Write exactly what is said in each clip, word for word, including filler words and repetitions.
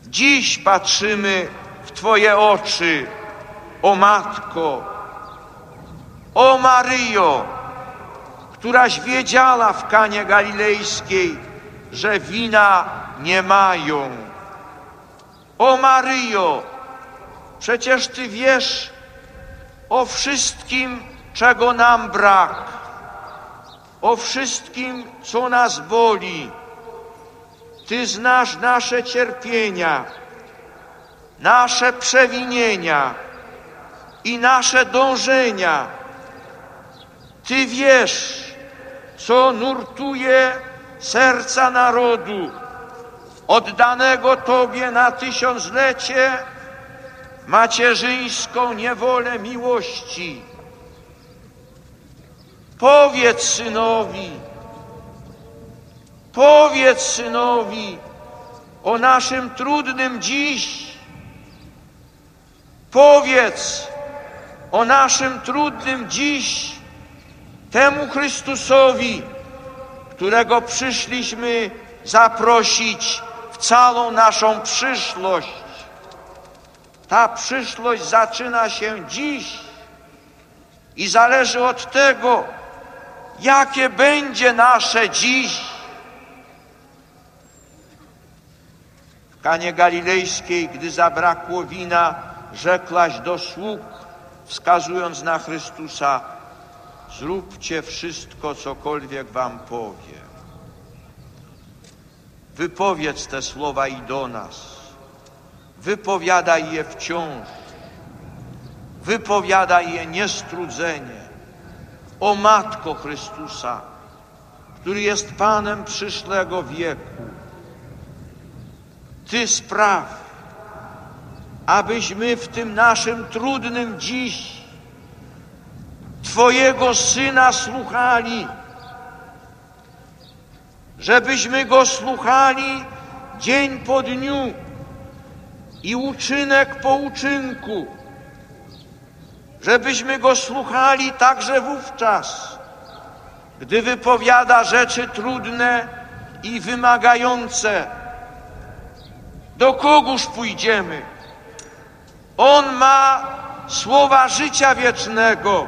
Dziś patrzymy w Twoje oczy, o Matko, o Maryjo, któraś wiedziała w Kanie Galilejskiej, że wina nie mają. O Maryjo, przecież Ty wiesz o wszystkim, czego nam brak, o wszystkim, co nas boli. Ty znasz nasze cierpienia, nasze przewinienia i nasze dążenia. Ty wiesz, co nurtuje serca narodu oddanego Tobie na tysiąclecie macierzyńską niewolę miłości. Powiedz synowi, powiedz synowi o naszym trudnym dziś. Powiedz o naszym trudnym dziś temu Chrystusowi, którego przyszliśmy zaprosić w całą naszą przyszłość. Ta przyszłość zaczyna się dziś i zależy od tego, jakie będzie nasze dziś. W Kanie Galilejskiej, gdy zabrakło wina, rzekłaś do sług, wskazując na Chrystusa: zróbcie wszystko, cokolwiek wam powie. Wypowiedz te słowa i do nas. Wypowiadaj je wciąż. Wypowiadaj je niestrudzenie. O Matko Chrystusa, który jest Panem przyszłego wieku, Ty spraw, abyśmy w tym naszym trudnym dziś Twojego Syna słuchali, żebyśmy Go słuchali dzień po dniu i uczynek po uczynku, żebyśmy Go słuchali także wówczas, gdy wypowiada rzeczy trudne i wymagające. Do kogóż pójdziemy? On ma słowa życia wiecznego.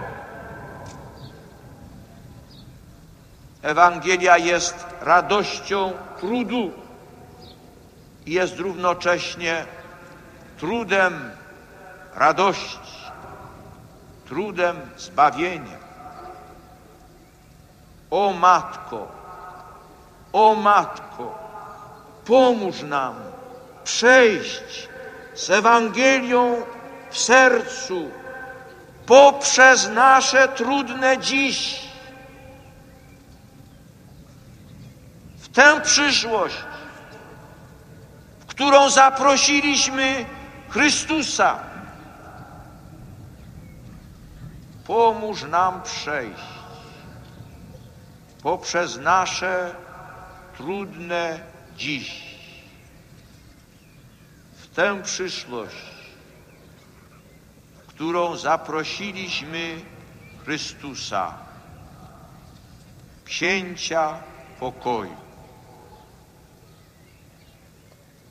Ewangelia jest radością trudu i jest równocześnie trudem radości, trudem zbawienia. O Matko, o Matko, pomóż nam przejść z Ewangelią w sercu poprzez nasze trudne dziś w tę przyszłość, w którą zaprosiliśmy Chrystusa. Pomóż nam przejść poprzez nasze trudne dziś w tę przyszłość, w którą zaprosiliśmy Chrystusa, Księcia pokoju.